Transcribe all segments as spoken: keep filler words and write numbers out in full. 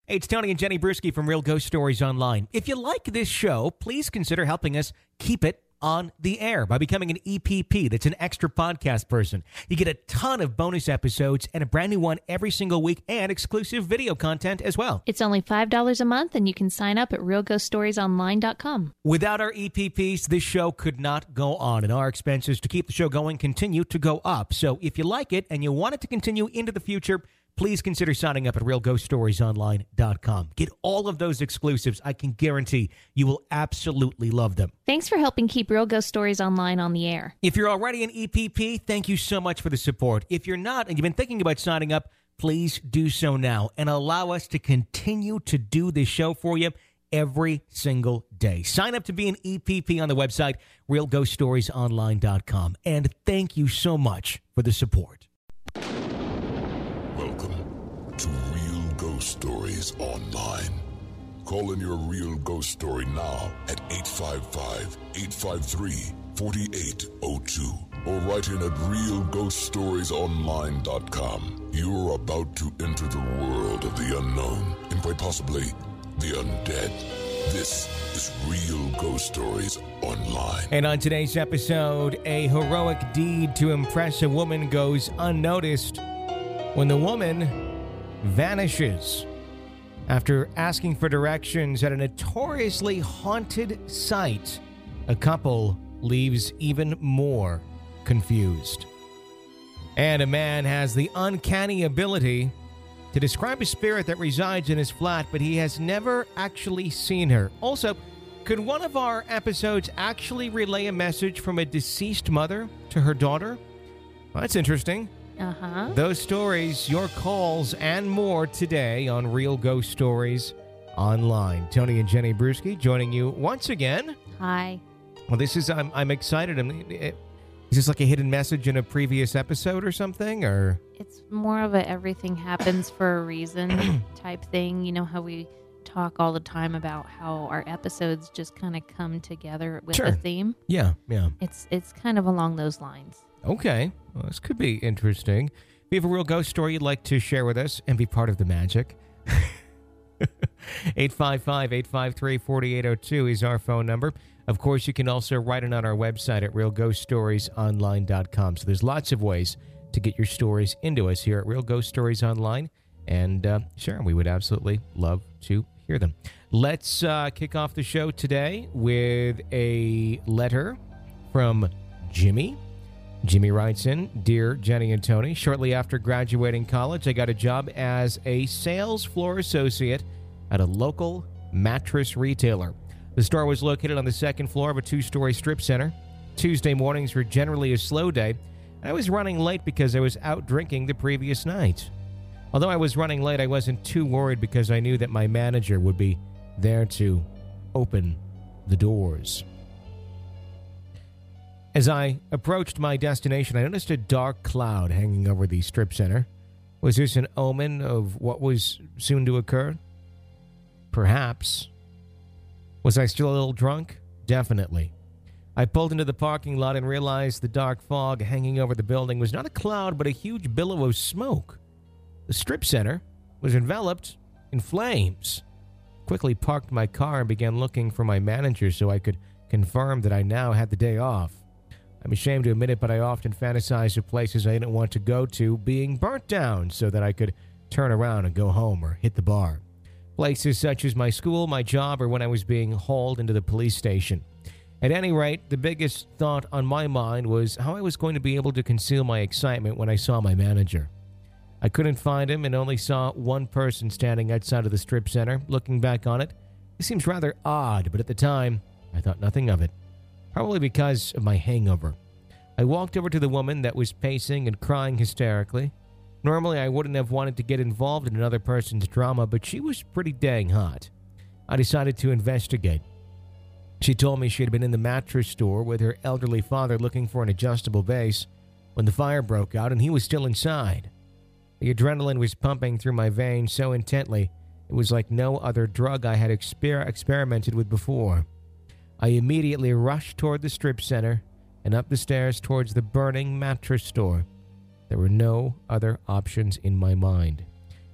Hey, it's Tony and Jenny Bruschi from Real Ghost Stories Online. If you like this show, please consider helping us keep it on the air by becoming an E P P. That's an extra podcast person. You get a ton of bonus episodes and a brand new one every single week and exclusive video content as well. It's only five dollars a month and you can sign up at real ghost stories online dot com. Without our E P Ps, this show could not go on, and our expenses to keep the show going continue to go up. So if you like it and you want it to continue into the future, please consider signing up at real ghost stories online dot com. Get all of those exclusives. I can guarantee you will absolutely love them. Thanks for helping keep Real Ghost Stories Online on the air. If you're already an E P P, thank you so much for the support. If you're not and you've been thinking about signing up, please do so now and allow us to continue to do this show for you every single day. Sign up to be an E P P on the website, real ghost stories online dot com. And thank you so much for the support. Welcome to Real Ghost Stories Online. Call in your real ghost story now at eight five five, eight five three, four eight zero two or write in at real ghost stories online dot com. You're about to enter the world of the unknown and quite possibly the undead. This is Real Ghost Stories Online. And on today's episode, a heroic deed to impress a woman goes unnoticed when the woman vanishes. After asking for directions at a notoriously haunted site, a couple leaves even more confused. And a man has the uncanny ability to describe a spirit that resides in his flat, but he has never actually seen her. Also, could one of our episodes actually relay a message from a deceased mother to her daughter? Well, that's interesting. Uh-huh. Those stories, your calls, and more today on Real Ghost Stories Online. Tony and Jenny Bruschi joining you once again. Hi. Well, this is, I'm I'm excited. I'm, it, is this like a hidden message in a previous episode or something? Or It's more of a everything happens for a reason type thing. You know how we talk all the time about how our episodes just kind of come together with Sure. a theme? Yeah, yeah. It's it's kind of along those lines. Okay. Well, this could be interesting. If you have a real ghost story you'd like to share with us and be part of the magic, eight five five, eight five three, four eight zero two is our phone number. Of course, you can also write it on our website at real ghost stories online dot com. So there's lots of ways to get your stories into us here at Real Ghost Stories Online. And uh, sure, we would absolutely love to hear them. Let's uh, kick off the show today with a letter from Jimmy. Jimmy writes in, Dear Jenny and Tony, shortly after graduating college, I got a job as a sales floor associate at a local mattress retailer. The store was located on the second floor of a two-story strip center. Tuesday mornings were generally a slow day, and I was running late because I was out drinking the previous night. Although I was running late, I wasn't too worried because I knew that my manager would be there to open the doors. As I approached my destination, I noticed a dark cloud hanging over the strip center. Was this an omen of what was soon to occur? Perhaps. Was I still a little drunk? Definitely. I pulled into the parking lot and realized the dark fog hanging over the building was not a cloud, but a huge billow of smoke. The strip center was enveloped in flames. Quickly parked my car and began looking for my manager so I could confirm that I now had the day off. I'm ashamed to admit it, but I often fantasize of places I didn't want to go to being burnt down so that I could turn around and go home or hit the bar. Places such as my school, my job, or when I was being hauled into the police station. At any rate, the biggest thought on my mind was how I was going to be able to conceal my excitement when I saw my manager. I couldn't find him and only saw one person standing outside of the strip center. Looking back on it, it seems rather odd, but at the time, I thought nothing of it. Probably because of my hangover. I walked over to the woman that was pacing and crying hysterically. Normally, I wouldn't have wanted to get involved in another person's drama, but she was pretty dang hot. I decided to investigate. She told me she had been in the mattress store with her elderly father looking for an adjustable base when the fire broke out and he was still inside. The adrenaline was pumping through my veins so intently, it was like no other drug I had exper- experimented with before. I immediately rushed toward the strip center and up the stairs towards the burning mattress store. There were no other options in my mind.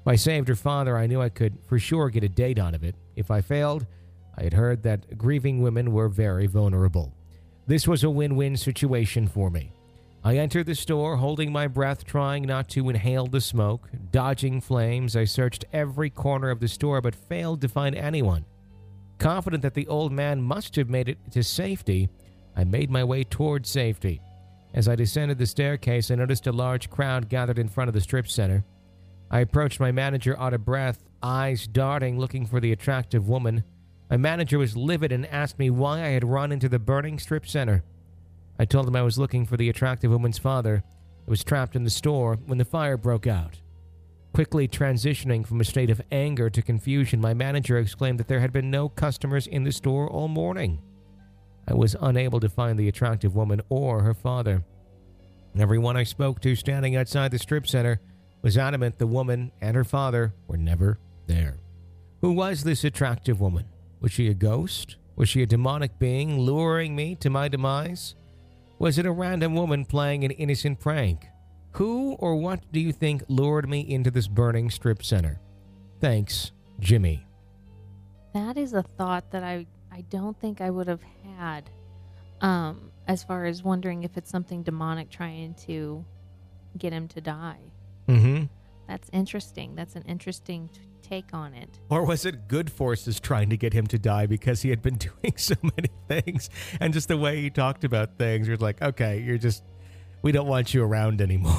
If I saved her father, I knew I could for sure get a date out of it. If I failed, I had heard that grieving women were very vulnerable. This was a win-win situation for me. I entered the store, holding my breath, trying not to inhale the smoke. Dodging flames, I searched every corner of the store but failed to find anyone. Confident that the old man must have made it to safety, I made my way towards safety. As I descended the staircase, I noticed a large crowd gathered in front of the strip center. I approached my manager out of breath, eyes darting, looking for the attractive woman. My manager was livid and asked me why I had run into the burning strip center. I told him I was looking for the attractive woman's father who was trapped in the store when the fire broke out. Quickly transitioning from a state of anger to confusion, my manager exclaimed that there had been no customers in the store all morning. I was unable to find the attractive woman or her father. Everyone I spoke to standing outside the strip center was adamant the woman and her father were never there. Who was this attractive woman? Was she a ghost? Was she a demonic being luring me to my demise? Was it a random woman playing an innocent prank? Who or what do you think lured me into this burning strip center? Thanks, Jimmy. That is a thought that I, I don't think I would have had, um, as far as wondering if it's something demonic trying to get him to die. Mm-hmm. That's interesting. That's an interesting t- take on it. Or was it good forces trying to get him to die because he had been doing so many things? And just the way he talked about things, you're like, okay, you're just, we don't want you around anymore.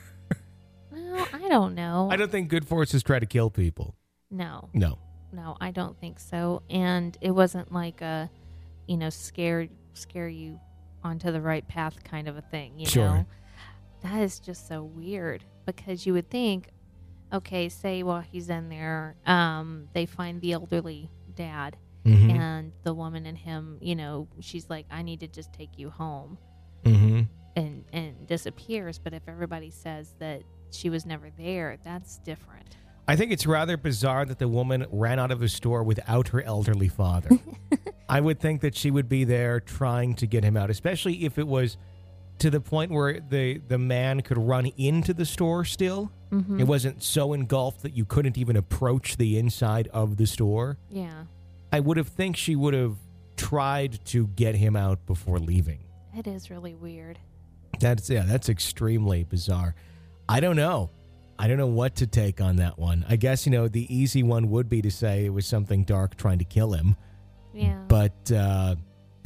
Well, I don't know. I don't think good forces try to kill people. No. No. No, I don't think so. And it wasn't like a, you know, scare scare you onto the right path kind of a thing, you Sure. know? That is just so weird because you would think, okay, say while he's in there, um, they find the elderly dad Mm-hmm. and the woman and him, you know, she's like, I need to just take you home Mm-hmm. and, and disappears. But if everybody says that she was never there, that's different. I think it's rather bizarre that the woman ran out of the store without her elderly father. I would think that she would be there trying to get him out, especially if it was to the point where the, the man could run into the store still. Mm-hmm. It wasn't so engulfed that you couldn't even approach the inside of the store. Yeah. I would have think she would have tried to get him out before leaving. It is really weird. That's yeah, that's extremely bizarre. I don't know. I don't know what to take on that one. I guess, you know, the easy one would be to say it was something dark trying to kill him. Yeah. But uh,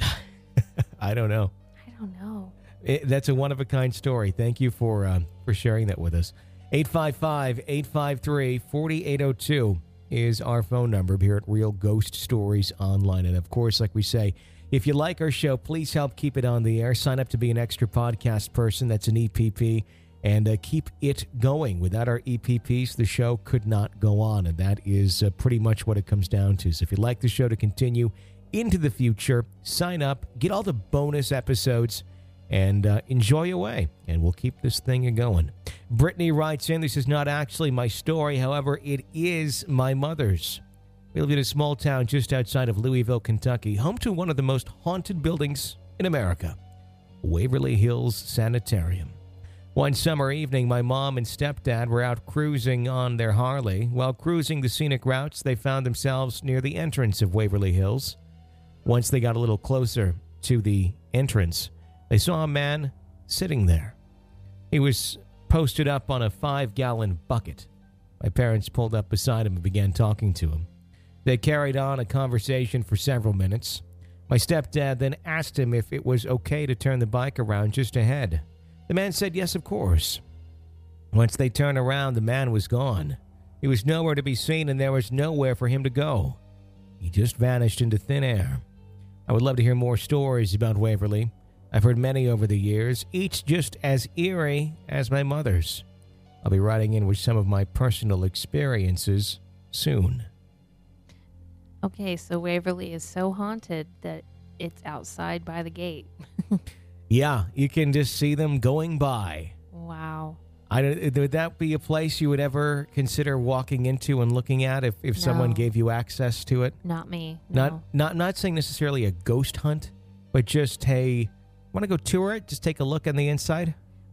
I don't know. I don't know. It, that's a one-of-a-kind story. Thank you for uh, for sharing that with us. eight five five, eight five three, four eight zero two is our phone number here at Real Ghost Stories Online. And, of course, like we say, if you like our show, please help keep it on the air. Sign up to be an extra podcast person. That's an E P P. And uh, keep it going. Without our E P Ps, the show could not go on. And that is uh, pretty much what it comes down to. So if you'd like the show to continue into the future, sign up, get all the bonus episodes, and uh, enjoy away. And we'll keep this thing going. Brittany writes in, this is not actually my story. However, it is my mother's. We live in a small town just outside of Louisville, Kentucky, home to one of the most haunted buildings in America, Waverly Hills Sanitarium. One summer evening, my mom and stepdad were out cruising on their Harley. While cruising the scenic routes, they found themselves near the entrance of Waverly Hills. Once they got a little closer to the entrance, they saw a man sitting there. He was posted up on a five-gallon bucket. My parents pulled up beside him and began talking to him. They carried on a conversation for several minutes. My stepdad then asked him if it was okay to turn the bike around just ahead. The man said yes, of course. Once they turned around, the man was gone. He was nowhere to be seen, and there was nowhere for him to go. He just vanished into thin air. I would love to hear more stories about Waverly. I've heard many over the years, each just as eerie as my mother's. I'll be writing in with some of my personal experiences soon. Okay, so Waverly is so haunted that it's outside by the gate. Yeah, you can just see them going by. Wow. I don't, would that be a place you would ever consider walking into and looking at if, if someone No. gave you access to it? Not me. No. Not not not saying necessarily a ghost hunt, but just, hey, want to go tour it? Just take a look on the inside?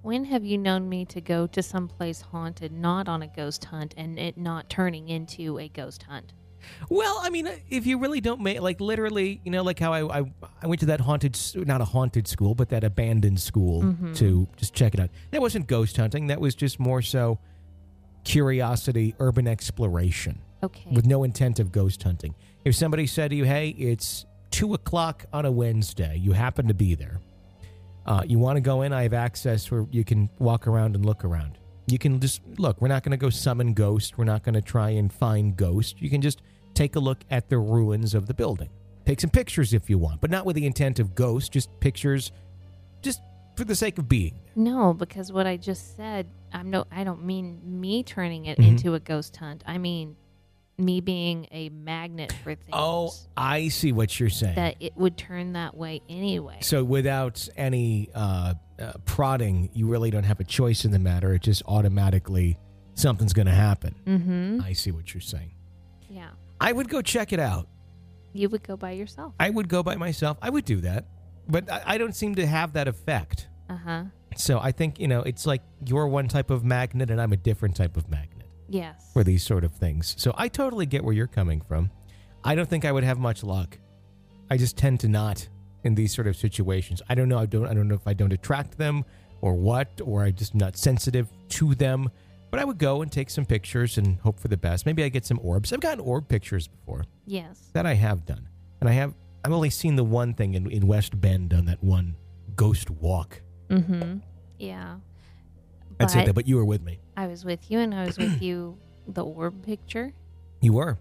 When have you known me to go to some place haunted, not on a ghost hunt, and it not turning into a ghost hunt? Well, I mean, if you really don't make, like, literally, you know, like how I, I, I went to that haunted, s- not a haunted school, but that abandoned school Mm-hmm. to just check it out. That wasn't ghost hunting. That was just more so curiosity, urban exploration Okay. with no intent of ghost hunting. If somebody said to you, hey, it's two o'clock on a Wednesday, you happen to be there. Uh, you want to go in, I have access where you can walk around and look around. You can just, look, we're not going to go summon ghosts. We're not going to try and find ghosts. You can just take a look at the ruins of the building. Take some pictures if you want, but not with the intent of ghosts, just pictures, just for the sake of being. No, because what I just said, I'm no, I don't mean me turning it Mhm. into a ghost hunt. I mean me being a magnet for things. Oh, I see what you're saying. that it would turn that way anyway. So without any uh, uh, prodding, you really don't have a choice in the matter. It just automatically, something's going to happen. Mm-hmm. I see what you're saying. Yeah. I would go check it out. You would go by yourself. I would go by myself. I would do that. But I, I don't seem to have that effect. Uh-huh. So I think, you know, it's like you're one type of magnet and I'm a different type of magnet Yes. for these sort of things. So I totally get where you're coming from. I don't think I would have much luck. I just tend to not in these sort of situations. I don't know. I don't I don't know if I don't attract them or what, or I'm just not sensitive to them. But I would go and take some pictures and hope for the best. Maybe I get some orbs. I've gotten orb pictures before. Yes. That I have done. And I have I've only seen the one thing in, in West Bend on that one ghost walk. Mm-hmm. Yeah. I'd say But that, but you were with me. I was with you, and I was with you the orb picture. You were.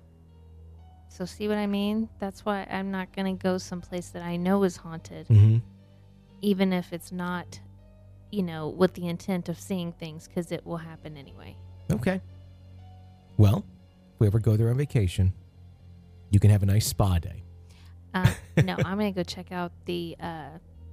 So see what I mean? That's why I'm not going to go someplace that I know is haunted, Mm-hmm. even if it's not, you know, with the intent of seeing things, because it will happen anyway. Okay. Well, if we ever go there on vacation, you can have a nice spa day. Uh, no, I'm going to go check out the uh,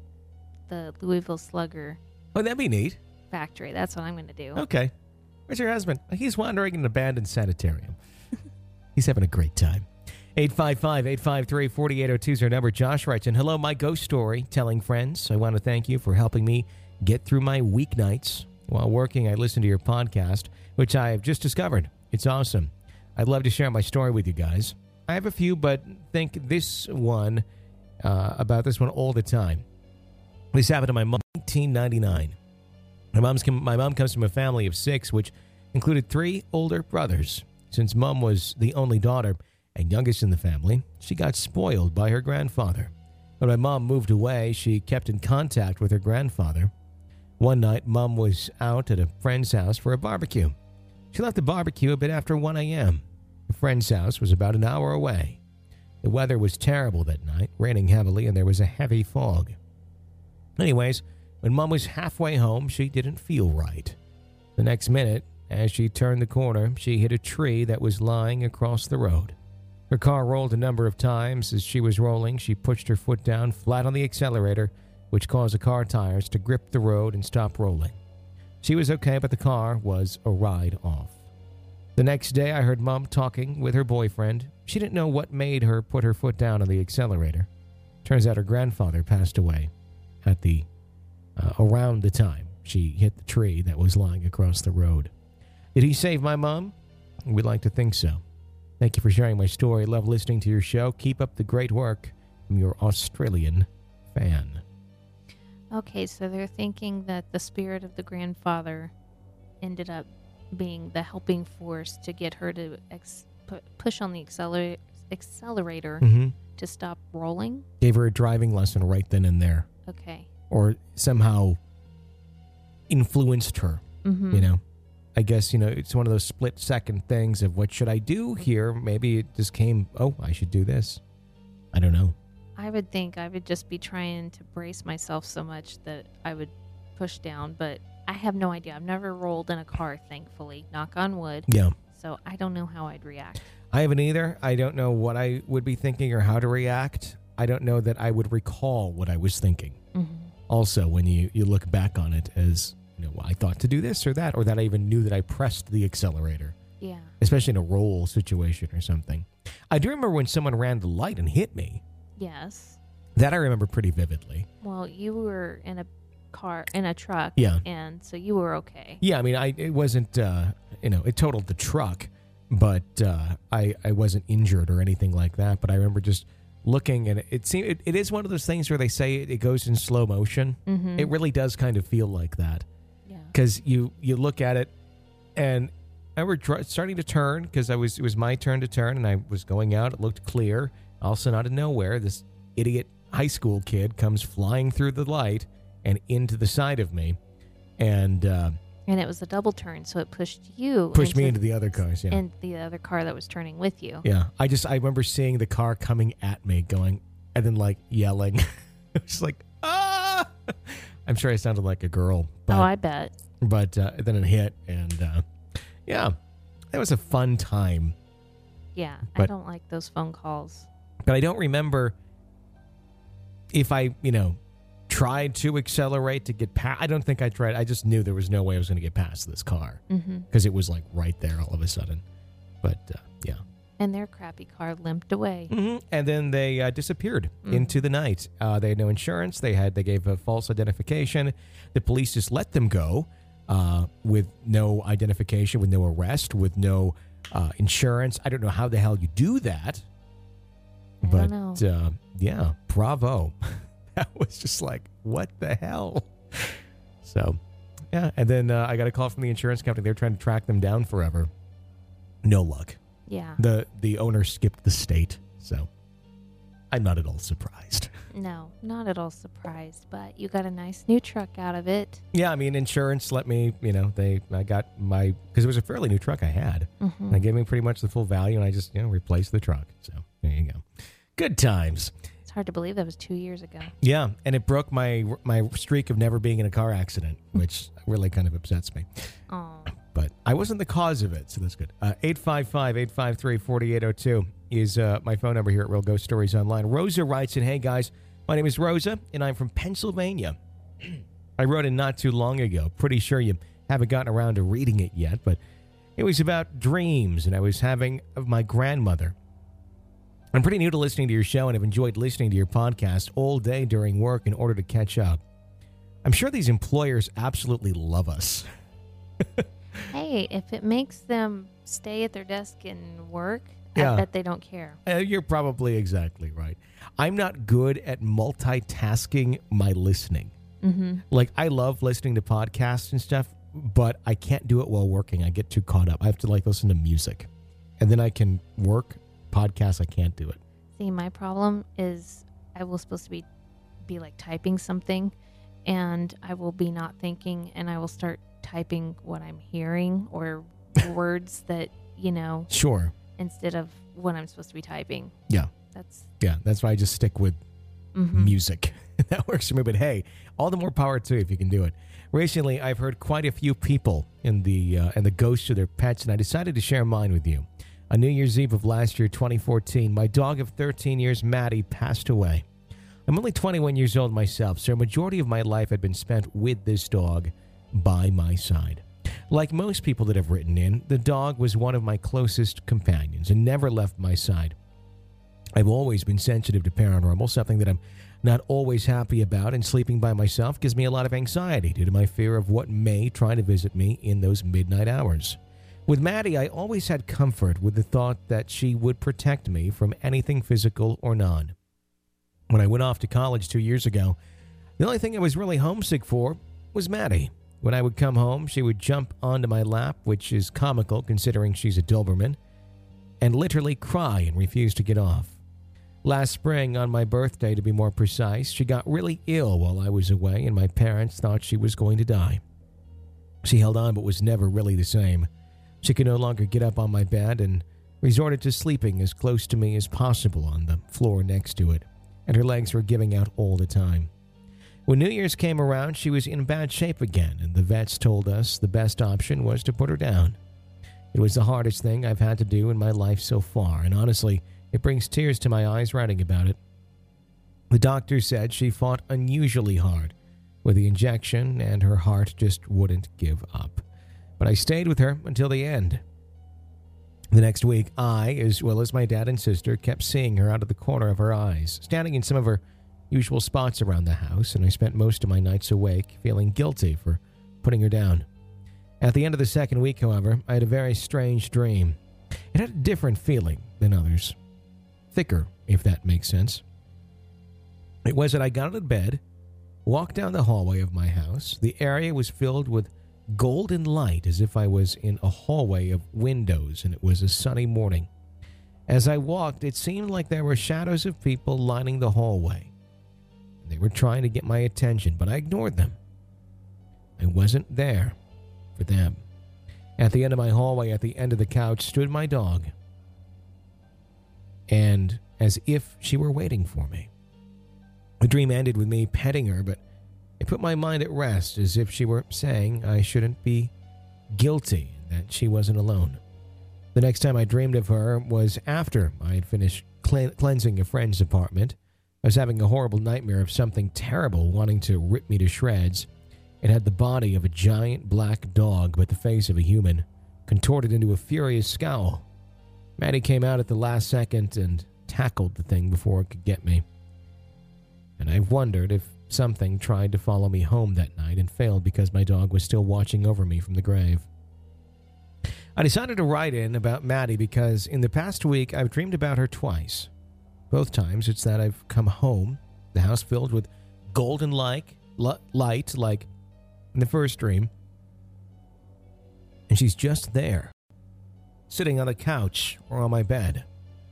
the Louisville Slugger Oh, that'd be neat. factory. That's what I'm going to do. Okay. Where's your husband? He's wandering in an abandoned sanitarium. He's having a great time. eight five five, eight five three, four eight zero two is our number. Josh writes in, hello, my ghost story telling friends. I want to thank you for helping me get through my weeknights. While working, I listen to your podcast, which I have just discovered. It's awesome. I'd love to share my story with you guys. I have a few, but think this one, uh, about this one all the time. This happened to my mom in nineteen ninety-nine. My, mom's com- my mom comes from a family of six, which included three older brothers. Since mom was the only daughter and youngest in the family, she got spoiled by her grandfather. When my mom moved away, she kept in contact with her grandfather. One night, mom was out at a friend's house for a barbecue. She left the barbecue a bit after one a.m. The friend's house was about an hour away. The weather was terrible that night, raining heavily, and there was a heavy fog. Anyways, when mom was halfway home, she didn't feel right. The next minute, as she turned the corner, she hit a tree that was lying across the road. Her car rolled a number of times. As she was rolling, she pushed her foot down flat on the accelerator, which caused the car tires to grip the road and stop rolling. She was okay, but the car was a ride off. The next day, I heard mom talking with her boyfriend. She didn't know what made her put her foot down on the accelerator. Turns out her grandfather passed away at the uh, around the time she hit the tree that was lying across the road. Did he save my mom? We'd like to think so. Thank you for sharing my story. Love listening to your show. Keep up the great work. I'm your Australian fan. Okay, so they're thinking that the spirit of the grandfather ended up being the helping force to get her to ex- pu- push on the accelerator, accelerator Mm-hmm. to stop rolling. Gave her a driving lesson right then and there. Okay. Or somehow influenced her, Mm-hmm. you know. I guess, you know, it's one of those split-second things of what should I do here? Maybe it just came, oh, I should do this. I don't know. I would think I would just be trying to brace myself so much that I would push down, but I have no idea. I've never rolled in a car, thankfully. Knock on wood. Yeah. So I don't know how I'd react. I haven't either. I don't know what I would be thinking or how to react. I don't know that I would recall what I was thinking. Mm-hmm. Also, when you, you look back on it as, you know, I thought to do this or that, or that I even knew that I pressed the accelerator, Yeah. especially in a roll situation or something. I do remember when someone ran the light and hit me. Yes. That I remember pretty vividly. Well, you were in a car, in a truck. Yeah. And so you were okay. Yeah, I mean, I it wasn't, uh, you know, it totaled the truck, but uh, I, I wasn't injured or anything like that. But I remember just looking, and it, it seemed, it, it is one of those things where they say it, it goes in slow motion. Mm-hmm. It really does kind of feel like that. Yeah. Because you, you look at it, and I was dr- starting to turn, because I was it was my turn to turn, and I was going out. It looked clear. All of a sudden, out of nowhere, this idiot high school kid comes flying through the light and into the side of me, and uh, and it was a double turn, so it pushed you pushed into, me into the other cars. Yeah, and the other car that was turning with you. yeah. I just I remember seeing the car coming at me, going, and then like yelling. It was like, ah! I'm sure I sounded like a girl. But, oh, I bet. But uh, then it hit, and uh, yeah, that was a fun time. Yeah, But- I don't like those phone calls. But I don't remember if I, you know, tried to accelerate to get past. I don't think I tried. I just knew there was no way I was going to get past this car, Mm-hmm. because it was like right there all of a sudden. But uh, yeah. And their crappy car limped away. Mm-hmm. And then they uh, disappeared Mm. into the night. Uh, they had no insurance. They had they gave a false identification. The police just let them go uh, with no identification, with no arrest, with no uh, insurance. I don't know how the hell you do that. I But don't know. uh, yeah, bravo. That was just like, what the hell? So, yeah. And then uh, I got a call from the insurance company. They were trying to track them down forever. No luck. Yeah. The the owner skipped the state. So I'm not at all surprised. No, not at all surprised, but you got a nice new truck out of it. Yeah, I mean, insurance let me, you know, they, I got my, because it was a fairly new truck I had. Mm-hmm. They gave me pretty much the full value, and I just, you know, replaced the truck. So there you go. Good times. It's hard to believe that was two years ago. Yeah, and it broke my my streak of never being in a car accident, which really kind of upsets me. Oh, But I wasn't the cause of it, so that's good. Uh, eight five five, eight five three, four eight zero two is uh, my phone number here at Real Ghost Stories Online. Rosa writes in, hey guys, my name is Rosa, and I'm from Pennsylvania. I wrote it not too long ago. Pretty sure you haven't gotten around to reading it yet, but it was about dreams, and I was having of my grandmother. I'm pretty new to listening to your show, and have enjoyed listening to your podcast all day during work in order to catch up. I'm sure these employers absolutely love us. hey, if it makes them stay at their desk and work, Yeah. I bet they don't care. Uh, you're probably exactly right. I'm not good at multitasking my listening. Mm-hmm. Like, I love listening to podcasts and stuff, but I can't do it while working. I get too caught up. I have to, like, listen to music. And then I can work. Podcasts, I can't do it. See, my problem is I will supposed to be be like typing something, and I will be not thinking, and I will start typing what I'm hearing or words that, you know, Sure. instead of what I'm supposed to be typing. Yeah. That's Yeah, that's why I just stick with mhm. music. That works for me. But hey, all the more power to you if you can do it. Recently, I've heard quite a few people in the uh, in the ghosts of their pets, and I decided to share mine with you. On New Year's Eve of last year, twenty fourteen, my dog of thirteen years, Maddie, passed away. I'm only twenty-one years old myself, so a majority of my life had been spent with this dog by my side. Like most people that have written in, the dog was one of my closest companions and never left my side. I've always been sensitive to paranormal, something that I'm not always happy about, and sleeping by myself gives me a lot of anxiety due to my fear of what may try to visit me in those midnight hours. With Maddie, I always had comfort with the thought that she would protect me from anything physical or non. When I went off to college two years ago, the only thing I was really homesick for was Maddie. When I would come home, she would jump onto my lap, which is comical considering she's a Doberman, and literally cry and refuse to get off. Last spring, on my birthday to be more precise, she got really ill while I was away, and my parents thought she was going to die. She held on but was never really the same. She could no longer get up on my bed and resorted to sleeping as close to me as possible on the floor next to it, and her legs were giving out all the time. When New Year's came around, she was in bad shape again, and the vets told us the best option was to put her down. It was the hardest thing I've had to do in my life so far, and honestly, it brings tears to my eyes writing about it. The doctor said she fought unusually hard with the injection, and her heart just wouldn't give up. But I stayed with her until the end. The next week, I, as well as my dad and sister, kept seeing her out of the corner of her eyes, standing in some of her usual spots around the house, and I spent most of my nights awake feeling guilty for putting her down. At the end of the second week, however, I had a very strange dream. It had a different feeling than others. Thicker, if that makes sense. It was that I got out of bed, walked down the hallway of my house. The area was filled with golden light as if I was in a hallway of windows, and it was a sunny morning. As I walked, it seemed like there were shadows of people lining the hallway. They were trying to get my attention, but I ignored them. I wasn't there for them. At the end of my hallway, at the end of the couch, stood my dog, and as if she were waiting for me. The dream ended with me petting her, but it put my mind at rest, as if she were saying I shouldn't be guilty, that she wasn't alone. The next time I dreamed of her was after I had finished cle- cleansing a friend's apartment. I was having a horrible nightmare of something terrible wanting to rip me to shreds. It had the body of a giant black dog, but the face of a human, contorted into a furious scowl. Maddie came out at the last second and tackled the thing before it could get me. And I wondered if something tried to follow me home that night and failed because my dog was still watching over me from the grave. I decided to write in about Maddie because in the past week I've dreamed about her twice. Both times it's that I've come home, the house filled with golden light, light like in the first dream, and she's just there, sitting on the couch or on my bed.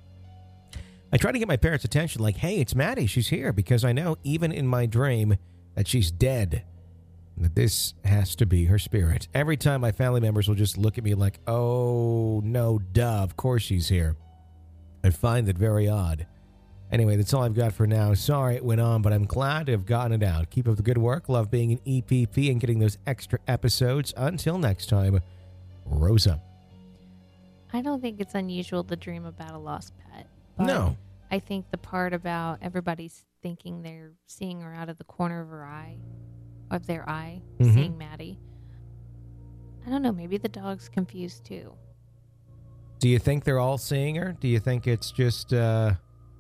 I try to get my parents' attention like, hey, it's Maddie, she's here, because I know even in my dream that she's dead, that this has to be her spirit. Every time my family members will just look at me like, oh, no, duh, of course she's here. I find it very odd. Anyway, that's all I've got for now. Sorry it went on, but I'm glad to have gotten it out. Keep up the good work. Love being an E P P and getting those extra episodes. Until next time, Rosa. I don't think it's unusual to dream about a lost pet. But No. I think the part about everybody's thinking they're seeing her out of the corner of her eye, of their eye, Mhm. seeing Maddie. I don't know. Maybe the dog's confused too. Do you think they're all seeing her? Do you think it's just, uh,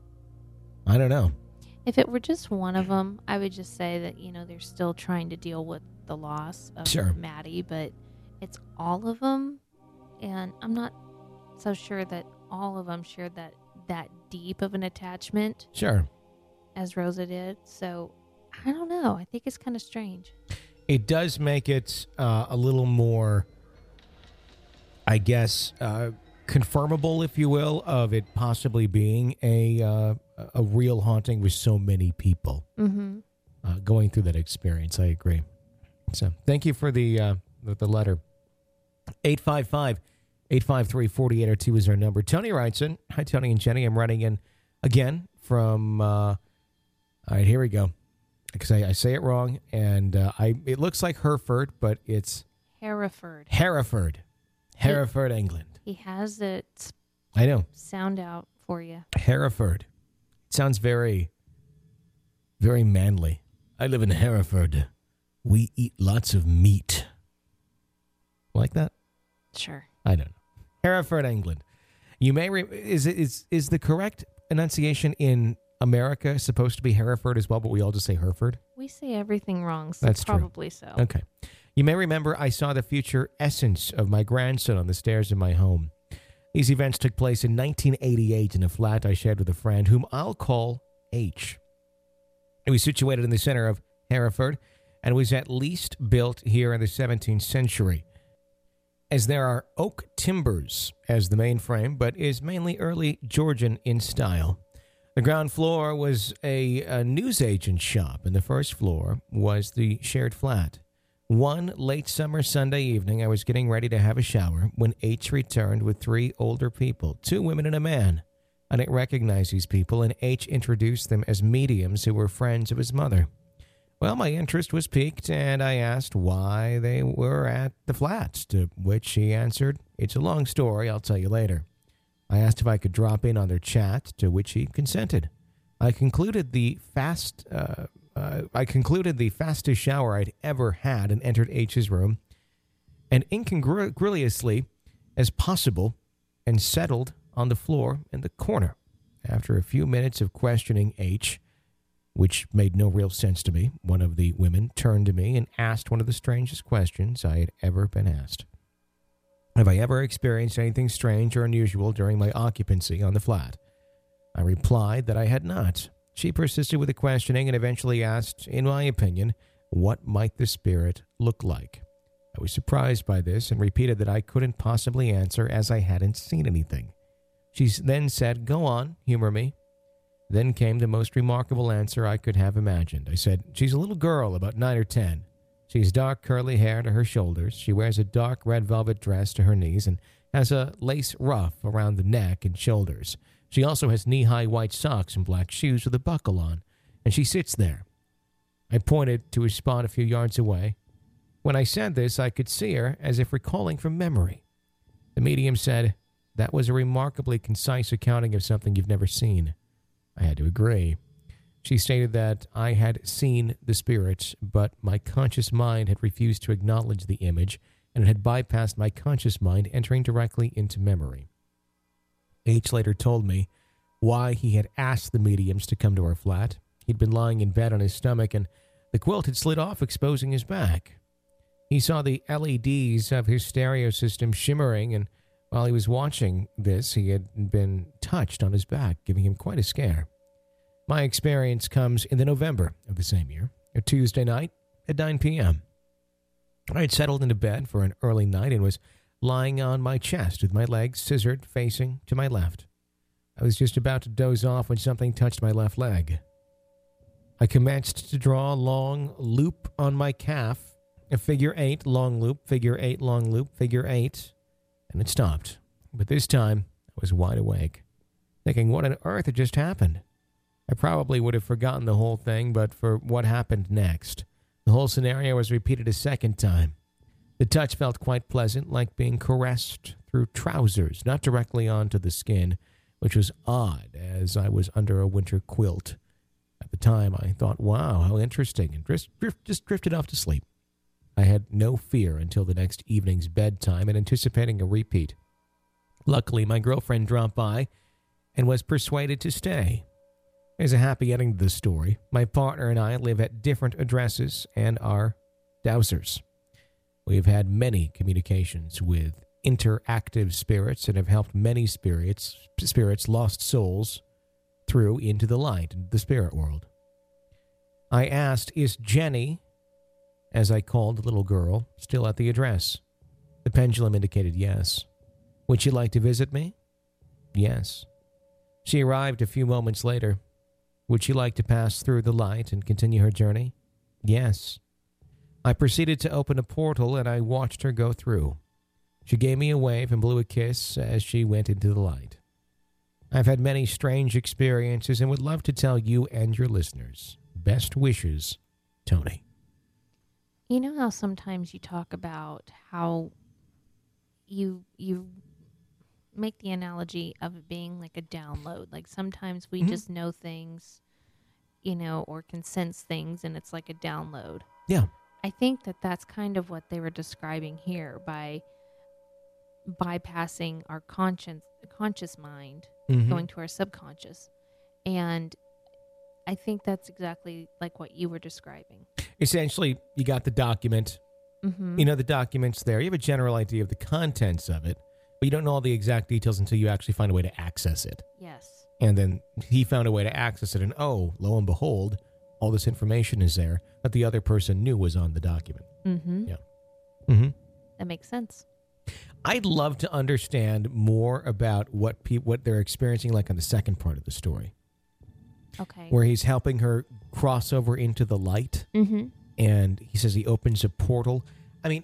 I don't know. If it were just one of them, I would just say that, you know, they're still trying to deal with the loss of Sure. Maddie, but it's all of them. And I'm not so sure that all of them shared that, that deep of an attachment Sure. as Rosa did. So I don't know. I think it's kind of strange. It does make it uh, a little more, I guess, uh, confirmable, if you will, of it possibly being a uh, a real haunting with so many people Mm-hmm. uh, going through that experience. I agree. So thank you for the uh, the, the letter. eight five five, eight five three, four eight zero two is our number. Tony writes in. Hi, Tony and Jenny. I'm writing in again from, uh, all right, here we go. Because I, I say it wrong, and uh, I it looks like Hereford, but it's Hereford. Hereford. Hereford, England. He has it I know. sound out for you. Hereford. It sounds very, very manly. I live in Hereford. We eat lots of meat. Like that? Sure. I don't know. Hereford, England. You may re- is it is is the correct enunciation in America supposed to be Hereford as well, but we all just say Hereford? We say everything wrong, so That's true. probably so. Okay. You may remember I saw the future essence of my grandson on the stairs of my home. These events took place in nineteen eighty-eight in a flat I shared with a friend whom I'll call H. It was situated in the center of Hereford and was at least built here in the seventeenth century. As there are oak timbers as the main frame, but is mainly early Georgian in style. The ground floor was a, a newsagent shop, and the first floor was the shared flat. One late summer Sunday evening, I was getting ready to have a shower when H returned with three older people, two women and a man. I didn't recognize these people, and H introduced them as mediums who were friends of his mother. Well, my interest was piqued, and I asked why they were at the flat, to which he answered, "It's a long story, I'll tell you later." I asked if I could drop in on their chat, to which he consented. I concluded the fast, uh, uh, I concluded the fastest shower I'd ever had and entered H's room, and incongruously as possible, and settled on the floor in the corner. After a few minutes of questioning H, which made no real sense to me. One of the women turned to me and asked one of the strangest questions I had ever been asked. Have I ever experienced anything strange or unusual during my occupancy on the flat? I replied that I had not. She persisted with the questioning and eventually asked, in my opinion, what might the spirit look like? I was surprised by this and repeated that I couldn't possibly answer as I hadn't seen anything. She then said, go on, humor me. Then came the most remarkable answer I could have imagined. I said, she's a little girl, about nine or ten. She has dark curly hair to her shoulders. She wears a dark red velvet dress to her knees and has a lace ruff around the neck and shoulders. She also has knee-high white socks and black shoes with a buckle on, and she sits there. I pointed to a spot a few yards away. When I said this, I could see her as if recalling from memory. The medium said, that was a remarkably concise accounting of something you've never seen. I had to agree. She stated that I had seen the spirit, but my conscious mind had refused to acknowledge the image, and it had bypassed my conscious mind, entering directly into memory. H later told me why he had asked the mediums to come to our flat. He'd been lying in bed on his stomach, and the quilt had slid off, exposing his back. He saw the L E Ds of his stereo system shimmering, and while he was watching this, he had been touched on his back, giving him quite a scare. My experience comes in the November of the same year, a Tuesday night at nine p.m. I had settled into bed for an early night and was lying on my chest with my legs scissored facing to my left. I was just about to doze off when something touched my left leg. I commenced to draw a long loop on my calf, a figure eight, long loop, figure eight, long loop, figure eight, and it stopped. But this time, I was wide awake, thinking what on earth had just happened. I probably would have forgotten the whole thing, but for what happened next. The whole scenario was repeated a second time. The touch felt quite pleasant, like being caressed through trousers, not directly onto the skin, which was odd, as I was under a winter quilt. At the time, I thought, wow, how interesting, and just, just drifted off to sleep. I had no fear until the next evening's bedtime and anticipating a repeat. Luckily, my girlfriend dropped by and was persuaded to stay. There's a happy ending to this story. My partner and I live at different addresses and are dowsers. We have had many communications with interactive spirits and have helped many spirits, spirits, lost souls, through into the light, into the spirit world. I asked, is Jenny, as I called the little girl, still at the address? The pendulum indicated yes. Would she like to visit me? Yes. She arrived a few moments later. Would she like to pass through the light and continue her journey? Yes. I proceeded to open a portal and I watched her go through. She gave me a wave and blew a kiss as she went into the light. I've had many strange experiences and would love to tell you and your listeners. Best wishes, Tony. You know how sometimes you talk about how you you make the analogy of it being like a download. Like sometimes we mm-hmm. just know things, you know, or can sense things, and it's like a download. Yeah. I think that that's kind of what they were describing here by bypassing our conscious conscious mind, mm-hmm. going to our subconscious. And I think that's exactly like what you were describing. Essentially, you got the document. Mm-hmm. You know, the document's there. You have a general idea of the contents of it, but you don't know all the exact details until you actually find a way to access it. Yes. And then he found a way to access it, and oh, lo and behold, all this information is there that the other person knew was on the document. Mm-hmm. Yeah. Mm-hmm. That makes sense. I'd love to understand more about what pe- what they're experiencing, like on the second part of the story. Okay. Where he's helping her cross over into the light. Mm-hmm. And he says he opens a portal. I mean,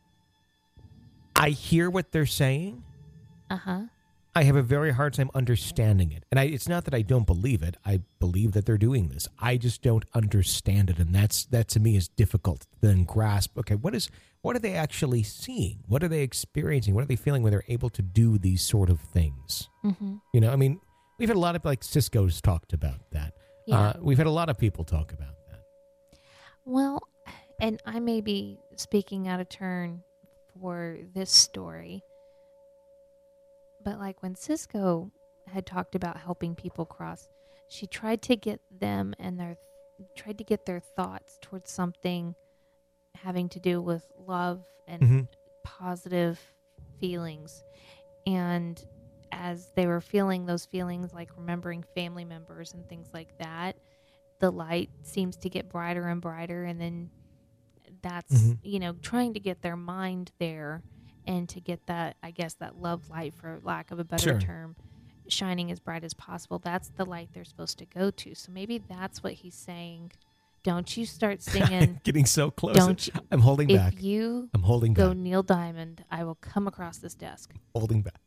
I hear what they're saying. Uh-huh. I have a very hard time understanding it. And I, it's not that I don't believe it. I believe that they're doing this. I just don't understand it. And that's that to me is difficult to then grasp. Okay, what is what are they actually seeing? What are they experiencing? What are they feeling when they're able to do these sort of things? Mm-hmm. You know, I mean, we've had a lot of, like, Cisco's talked about that. Yeah. Uh, we've had a lot of people talk about that. Well, and I may be speaking out of turn for this story, but like when Cisco had talked about helping people cross, she tried to get them and their tried to get their thoughts towards something having to do with love and Mm-hmm. positive feelings. And as they were feeling those feelings, like remembering family members and things like that, the light seems to get brighter and brighter. And then that's, Mhm. you know, trying to get their mind there and to get that, I guess, that love light, for lack of a better Sure. term, shining as bright as possible. That's the light they're supposed to go to. So maybe that's what he's saying. Don't you start singing. Getting so close. Don't you, I'm holding if back. you I'm holding go back. Neil Diamond, I will come across this desk. Holding back.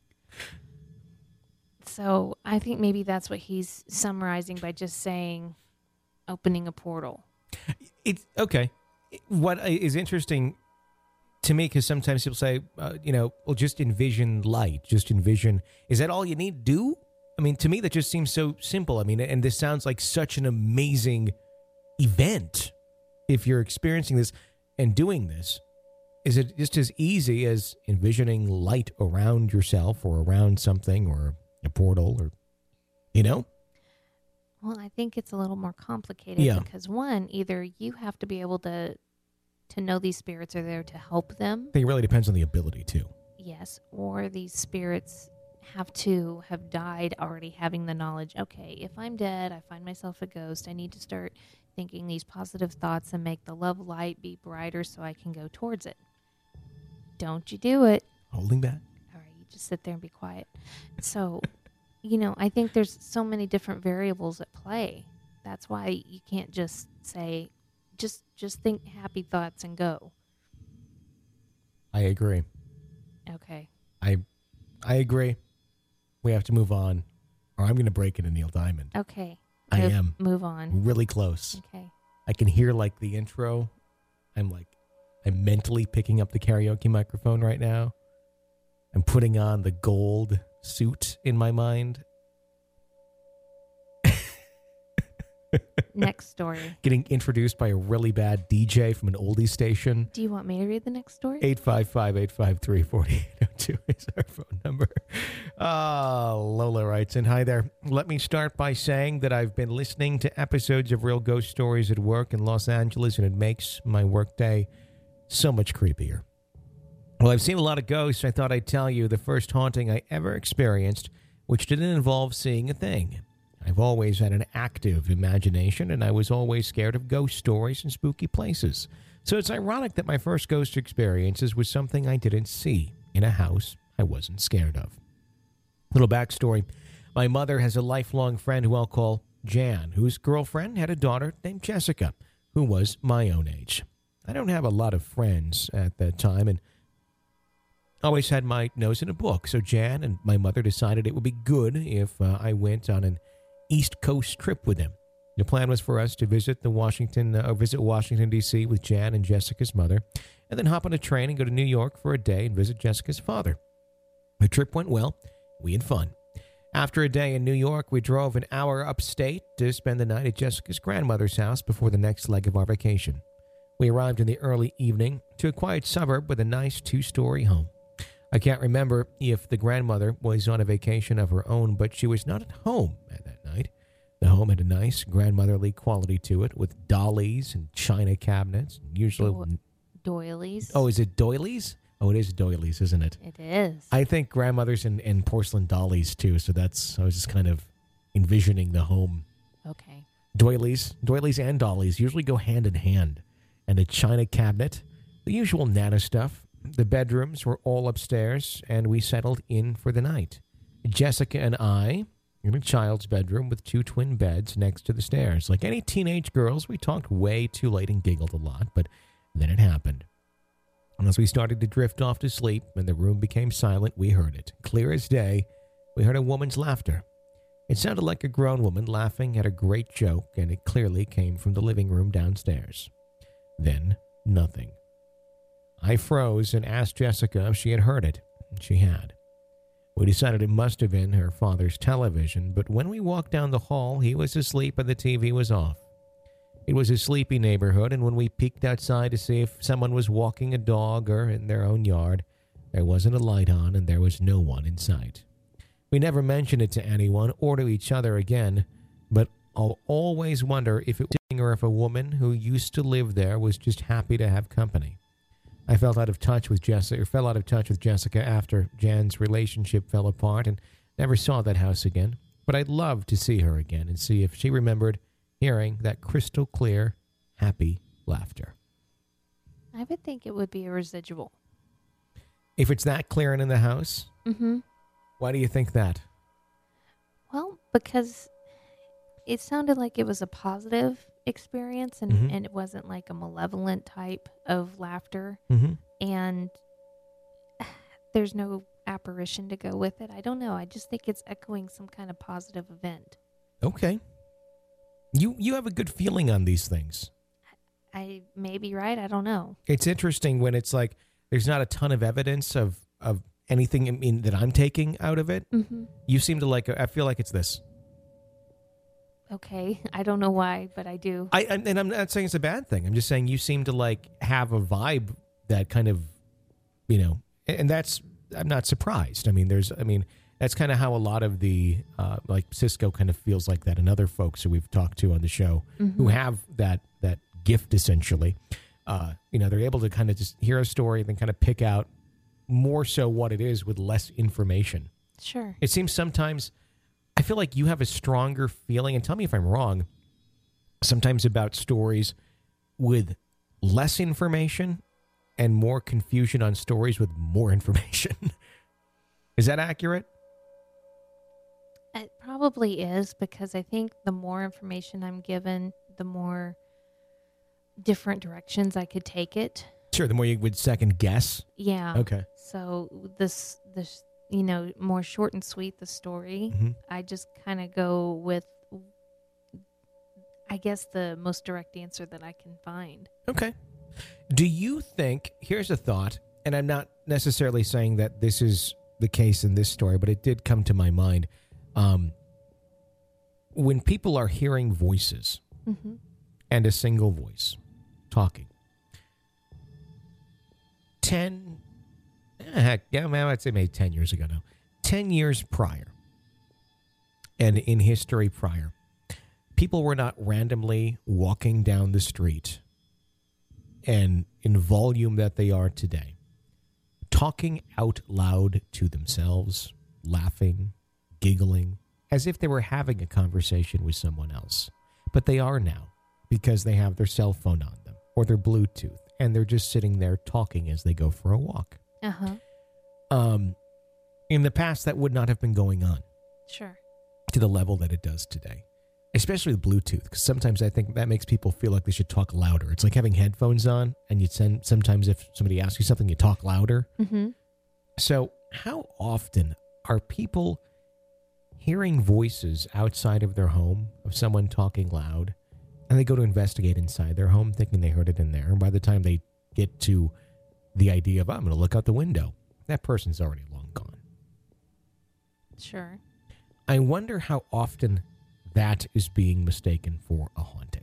So I think maybe that's what he's summarizing by just saying opening a portal. It's okay. What is interesting to me, because sometimes people say, uh, you know, well, just envision light, just envision. Is that all you need to do? I mean, to me, that just seems so simple. I mean, and this sounds like such an amazing event. If you're experiencing this and doing this, is it just as easy as envisioning light around yourself or around something or a portal or, you know? Well, I think it's a little more complicated Yeah. because one, either you have to be able to to know these spirits are there to help them, I think it really depends on the ability, too. yes, or these spirits have to have died already having the knowledge, okay, if I'm dead, I find myself a ghost, I need to start thinking these positive thoughts and make the love light be brighter so I can go towards it. Don't you do it. Holding back. All right, you just sit there and be quiet. So, you know, I think there's so many different variables at play. That's why you can't just say, just just think happy thoughts and go. I agree. Okay. I I agree. We have to move on, or I'm going to break into Neil Diamond. Okay. I Move- am. Move on. Really close. Okay. I can hear like the intro. I'm like, I'm mentally picking up the karaoke microphone right now. I'm putting on the gold suit in my mind. Next story. Getting introduced by a really bad D J from an oldie station. Do you want me to read the next story? eight five five, eight five three, four eight zero two is our phone number. Ah, Lola writes in, hi there. Let me start by saying that I've been listening to episodes of Real Ghost Stories at work in Los Angeles, and it makes my workday so much creepier. Well, I've seen a lot of ghosts. I thought I'd tell you the first haunting I ever experienced, which didn't involve seeing a thing. I've always had an active imagination, and I was always scared of ghost stories and spooky places. So it's ironic that my first ghost experiences was something I didn't see in a house I wasn't scared of. Little backstory. My mother has a lifelong friend who I'll call Jan, whose girlfriend had a daughter named Jessica, who was my own age. I don't have a lot of friends at that time, and always had my nose in a book. So Jan and my mother decided it would be good if uh, I went on an East Coast trip with them. The plan was for us to visit the Washington, uh, visit Washington, D C with Jan and Jessica's mother, and then hop on a train and go to New York for a day and visit Jessica's father. The trip went well. We had fun. After a day in New York, we drove an hour upstate to spend the night at Jessica's grandmother's house before the next leg of our vacation. We arrived in the early evening to a quiet suburb with a nice two-story home. I can't remember if the grandmother was on a vacation of her own, but she was not at home at that night. The home had a nice grandmotherly quality to it, with dollies and china cabinets. Usually, Do- doilies. oh, is it doilies? Oh, it is doilies, isn't it? It is. I think grandmothers and, and porcelain dollies too. So that's I was just kind of envisioning the home. Okay. Doilies, doilies, and dollies usually go hand in hand. And a china cabinet, the usual Nana stuff. The bedrooms were all upstairs, and we settled in for the night. Jessica and I in a child's bedroom with two twin beds next to the stairs. Like any teenage girls, we talked way too late and giggled a lot, but then it happened. And as we started to drift off to sleep and the room became silent, we heard it. Clear as day, we heard a woman's laughter. It sounded like a grown woman laughing at a great joke, and it clearly came from the living room downstairs. Then, nothing. I froze and asked Jessica if she had heard it, and she had. We decided it must have been her father's television, but when we walked down the hall, he was asleep and the T V was off. It was a sleepy neighborhood, and when we peeked outside to see if someone was walking a dog or in their own yard, there wasn't a light on and there was no one in sight. We never mentioned it to anyone or to each other again, but I'll always wonder if it was or if a woman who used to live there was just happy to have company. I felt out of touch with Jessica, or fell out of touch with Jessica after Jan's relationship fell apart and never saw that house again. But I'd love to see her again and see if she remembered hearing that crystal clear, happy laughter. I would think it would be a residual. If it's that clear and in the house, Mm-hmm. why do you think that? Well, because it sounded like it was a positive experience and, Mhm. and it wasn't like a malevolent type of laughter. Mm-hmm. And there's no apparition to go with it. I don't know. I just think it's echoing some kind of positive event. Okay. You you have a good feeling on these things. I may be right. I don't know. It's interesting when it's like there's not a ton of evidence of, of anything I mean, that I'm taking out of it. Mm-hmm. You seem to like, I feel like it's this. Okay. I don't know why, but I do. I I'm- And I'm not saying it's a bad thing. I'm just saying you seem to like have a vibe that kind of, you know, and that's, I'm not surprised. I mean, there's, I mean, that's kind of how a lot of the, uh, like Cisco kind of feels like that, and other folks who we've talked to on the show Mm-hmm. who have that, that gift essentially. Uh, you know, they're able to kind of just hear a story and then kind of pick out more so what it is with less information. Sure. It seems sometimes, I feel like you have a stronger feeling, and tell me if I'm wrong, sometimes about stories with less information and more confusion on stories with more information. Is that accurate? It probably is, because I think the more information I'm given, the more different directions I could take it. Sure, the more you would second guess. Yeah. Okay. So this, this, you know, more short and sweet, the story, Mhm. I just kind of go with, I guess, the most direct answer that I can find. Okay. Do you think, here's a thought, and I'm not necessarily saying that this is the case in this story, but it did come to my mind. Um, when people are hearing voices Mm-hmm. and a single voice talking, ten, eh, heck, yeah, man, I'd say maybe ten years ago now, ten years prior, and in history prior, people were not randomly walking down the street and in volume that they are today, talking out loud to themselves, laughing, giggling, as if they were having a conversation with someone else. But they are now, because they have their cell phone on them or their Bluetooth, and they're just sitting there talking as they go for a walk. Uh-huh. Um, in the past, that would not have been going on Sure. to the level that it does today, especially with Bluetooth, because sometimes I think that makes people feel like they should talk louder. It's like having headphones on, and you send, sometimes if somebody asks you something, you talk louder. Mm-hmm. So how often are people hearing voices outside of their home of someone talking loud, and they go to investigate inside their home thinking they heard it in there, and by the time they get to the idea of, I'm going to look out the window, that person's already long gone. Sure. I wonder how often that is being mistaken for a haunting.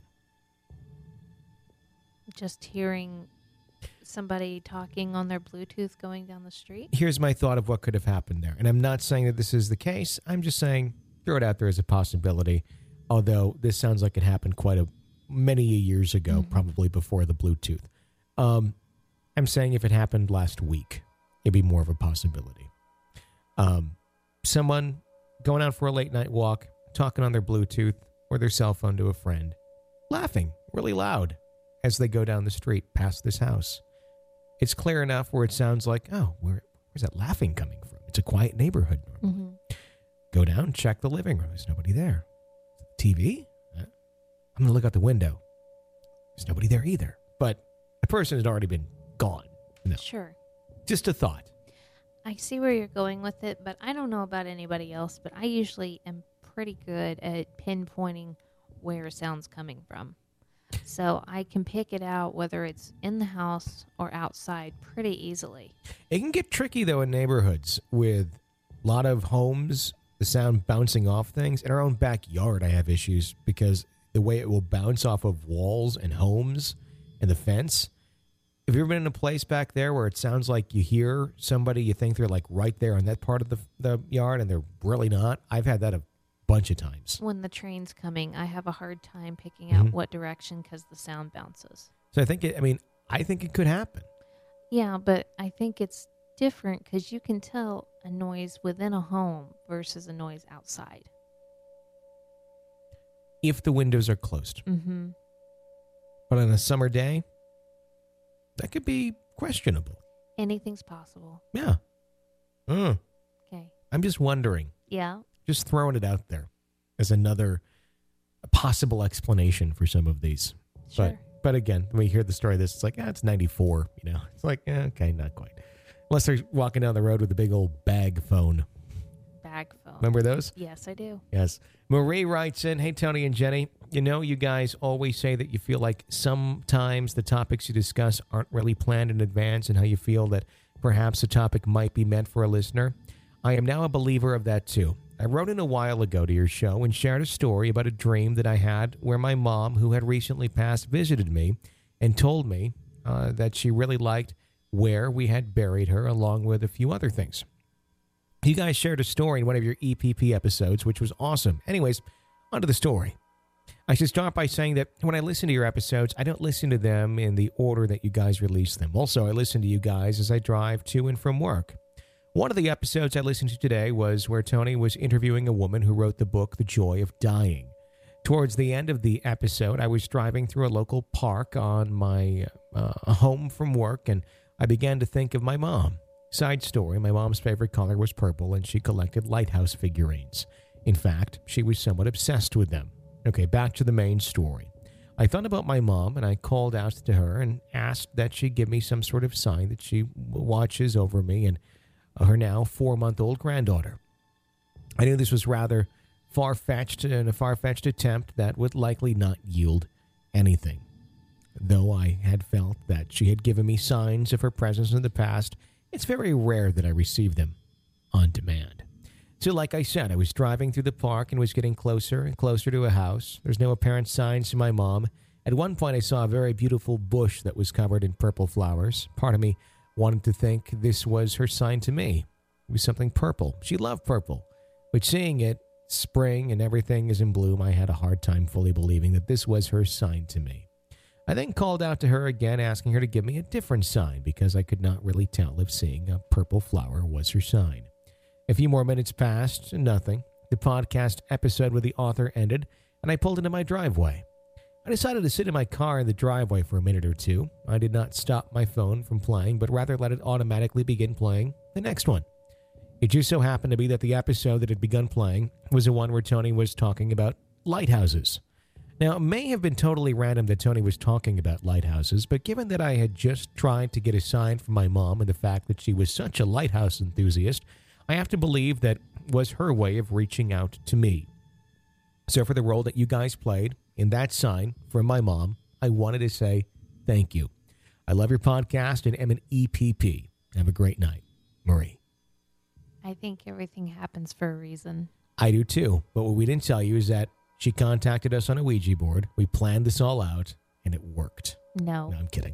Just hearing somebody talking on their Bluetooth going down the street. Here's my thought of what could have happened there. And I'm not saying that this is the case. I'm just saying throw it out there as a possibility. Although this sounds like it happened quite a many years ago, Mm-hmm. probably before the Bluetooth. Um, I'm saying if it happened last week, it'd be more of a possibility. Um, someone going out for a late night walk, talking on their Bluetooth or their cell phone to a friend, laughing really loud as they go down the street past this house. It's clear enough where it sounds like, oh, where, where's that laughing coming from? It's a quiet neighborhood normally. Mm-hmm. Go down, check the living room. There's nobody there. T V? Huh? I'm going to look out the window. There's nobody there either. But the person had already been gone. No, Sure. just a thought. I see where you're going with it, but I don't know about anybody else, but I usually am pretty good at pinpointing where a sound's coming from. So I can pick it out whether it's in the house or outside pretty easily. It can get tricky, though, in neighborhoods with a lot of homes, the sound bouncing off things. In our own backyard, I have issues because the way it will bounce off of walls and homes and the fence. Have you ever been in a place back there where it sounds like you hear somebody, you think they're like right there on that part of the, the yard, and they're really not? I've had that a bunch of times. When the train's coming, I have a hard time picking out Mhm. what direction because the sound bounces. So I think, it, I mean, I think it could happen. Yeah, but I think it's different because you can tell a noise within a home versus a noise outside. If the windows are closed. Mm-hmm. But on a summer day, that could be questionable. Anything's possible. Yeah. Mm. Okay. I'm just wondering, Yeah. just throwing it out there as another possible explanation for some of these. Sure. But but again, when you hear the story of this, it's like, ah, it's ninety-four, you know. It's like, eh, okay, not quite. Unless they're walking down the road with a big old bag phone. Bag phone. Remember those? Yes, I do. Yes. Marie writes in, hey, Tony and Jenny, you know, you guys always say that you feel like sometimes the topics you discuss aren't really planned in advance and how you feel that perhaps a topic might be meant for a listener. I am now a believer of that too. I wrote in a while ago to your show and shared a story about a dream that I had where my mom, who had recently passed, visited me and told me uh, that she really liked where we had buried her, along with a few other things. You guys shared a story in one of your E P P episodes, which was awesome. Anyways, on to the story. I should start by saying that when I listen to your episodes, I don't listen to them in the order that you guys release them. Also, I listen to you guys as I drive to and from work. One of the episodes I listened to today was where Tony was interviewing a woman who wrote the book, The Joy of Dying. Towards the end of the episode, I was driving through a local park on my uh, home from work, and I began to think of my mom. Side story, my mom's favorite color was purple, and she collected lighthouse figurines. In fact, she was somewhat obsessed with them. Okay, back to the main story. I thought about my mom, and I called out to her and asked that she give me some sort of sign that she watches over me and her now four-month-old granddaughter. I knew this was rather far-fetched and a far-fetched attempt that would likely not yield anything. Though I had felt that she had given me signs of her presence in the past, it's very rare that I receive them on demand. So like I said, I was driving through the park and was getting closer and closer to a house. There's no apparent signs to my mom. At one point, I saw a very beautiful bush that was covered in purple flowers. Part of me wanted to think this was her sign to me. It was something purple. She loved purple. But seeing it, spring and everything is in bloom, I had a hard time fully believing that this was her sign to me. I then called out to her again, asking her to give me a different sign because I could not really tell if seeing a purple flower was her sign. A few more minutes passed, and nothing. The podcast episode with the author ended, and I pulled into my driveway. I decided to sit in my car in the driveway for a minute or two. I did not stop my phone from playing, but rather let it automatically begin playing the next one. It just so happened to be that the episode that had begun playing was the one where Tony was talking about lighthouses. Now, it may have been totally random that Tony was talking about lighthouses, but given that I had just tried to get a sign from my mom and the fact that she was such a lighthouse enthusiast, I have to believe that was her way of reaching out to me. So for the role that you guys played in that sign from my mom, I wanted to say thank you. I love your podcast and am an E P P. Have a great night. Marie. I think everything happens for a reason. I do too, but what we didn't tell you is that she contacted us on a Ouija board. We planned this all out, and it worked. No. No, I'm kidding.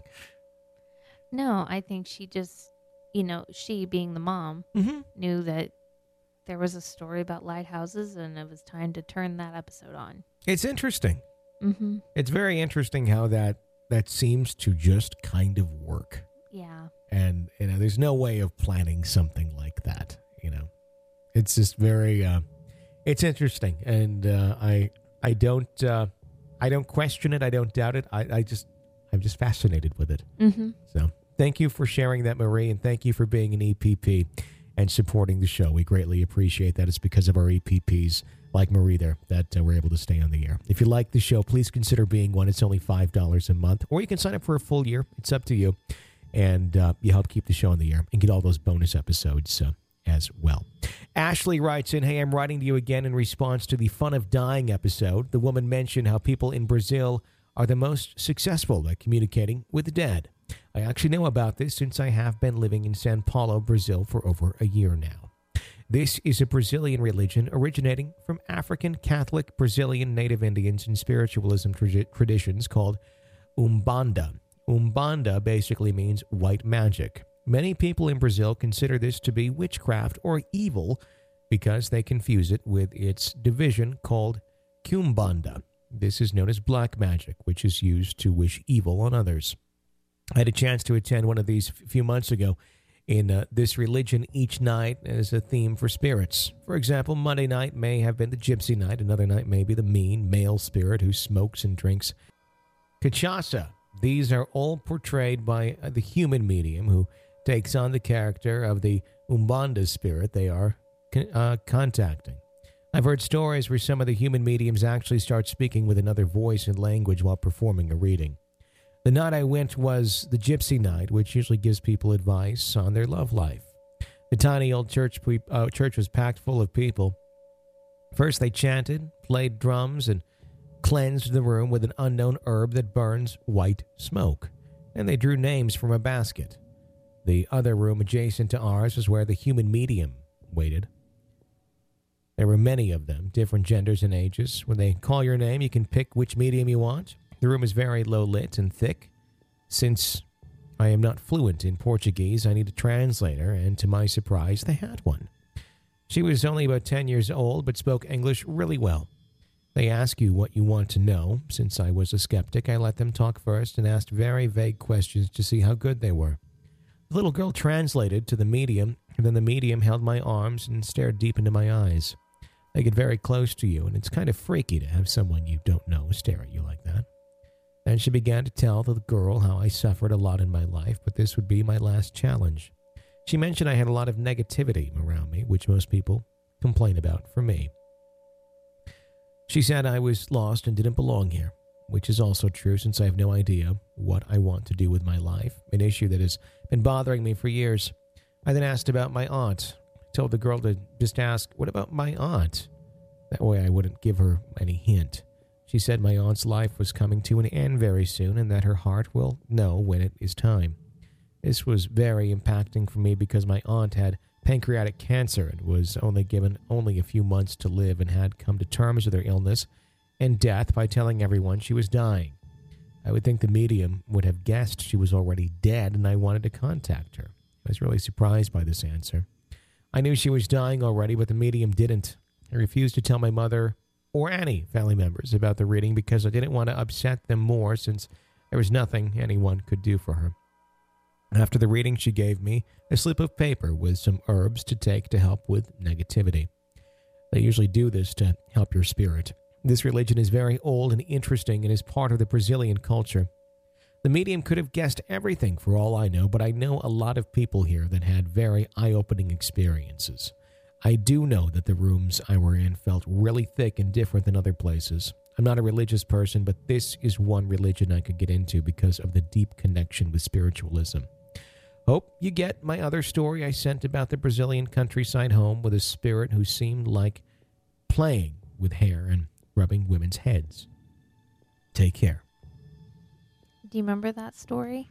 No, I think she just, you know, she being the mom, Mm-hmm. knew that there was a story about lighthouses and it was time to turn that episode on. It's interesting. Mm-hmm. It's very interesting how that, that seems to just kind of work. Yeah. And, you know, there's no way of planning something like that, you know. It's just very, uh, it's interesting. And uh, I I don't, uh, I don't question it. I don't doubt it. I, I just, I'm just fascinated with it. Mm-hmm. So thank you for sharing that, Marie, and thank you for being an E P P and supporting the show. We greatly appreciate that. It's because of our E P Ps like Marie there that uh, we're able to stay on the air. If you like the show, please consider being one. It's only five dollars a month, or you can sign up for a full year. It's up to you. And uh, you help keep the show on the air and get all those bonus episodes uh, as well. Ashley writes in, hey, I'm writing to you again in response to the Fun of Dying episode. The woman mentioned how people in Brazil are the most successful at communicating with the dead. I actually know about this since I have been living in Sao Paulo, Brazil for over a year now. This is a Brazilian religion originating from African Catholic Brazilian native Indians and spiritualism tra- traditions called Umbanda. Umbanda basically means white magic. Many people in Brazil consider this to be witchcraft or evil because they confuse it with its division called Kumbanda. This is known as black magic, which is used to wish evil on others. I had a chance to attend one of these a few months ago. In uh, this religion, each night is a theme for spirits. For example, Monday night may have been the gypsy night. Another night may be the mean male spirit who smokes and drinks cachaça. These are all portrayed by uh, the human medium who takes on the character of the Umbanda spirit they are uh, contacting. I've heard stories where some of the human mediums actually start speaking with another voice and language while performing a reading. The night I went was the gypsy night, which usually gives people advice on their love life. The tiny old church, uh, church was packed full of people. First they chanted, played drums, and cleansed the room with an unknown herb that burns white smoke. Then they drew names from a basket. The other room adjacent to ours was where the human medium waited. There were many of them, different genders and ages. When they call your name, you can pick which medium you want. The room is very low lit and thick. Since I am not fluent in Portuguese, I need a translator, and to my surprise, they had one. She was only about ten years old, but spoke English really well. They ask you what you want to know. Since I was a skeptic, I let them talk first and asked very vague questions to see how good they were. The little girl translated to the medium, and then the medium held my arms and stared deep into my eyes. They get very close to you, and it's kind of freaky to have someone you don't know stare at you like that. Then she began to tell the girl how I suffered a lot in my life, but this would be my last challenge. She mentioned I had a lot of negativity around me, which most people complain about for me. She said I was lost and didn't belong here, which is also true since I have no idea what I want to do with my life, an issue that has been bothering me for years. I then asked about my aunt. I told the girl to just ask, what about my aunt? That way I wouldn't give her any hint. She said my aunt's life was coming to an end very soon and that her heart will know when it is time. This was very impacting for me because my aunt had pancreatic cancer and was only given only a few months to live and had come to terms with her illness and death by telling everyone she was dying. I would think the medium would have guessed she was already dead, and I wanted to contact her. I was really surprised by this answer. I knew she was dying already, but the medium didn't. I refused to tell my mother or any family members about the reading because I didn't want to upset them more since there was nothing anyone could do for her. After the reading, she gave me a slip of paper with some herbs to take to help with negativity. They usually do this to help your spirit. This religion is very old and interesting and is part of the Brazilian culture. The medium could have guessed everything for all I know, but I know a lot of people here that had very eye-opening experiences. I do know that the rooms I were in felt really thick and different than other places. I'm not a religious person, but this is one religion I could get into because of the deep connection with spiritualism. Hope you get my other story I sent about the Brazilian countryside home with a spirit who seemed like playing with hair and rubbing women's heads. Take care. Do you remember that story?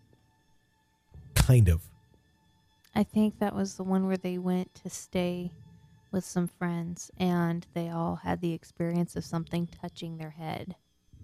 Kind of. I think that was the one where they went to stay with some friends and they all had the experience of something touching their head.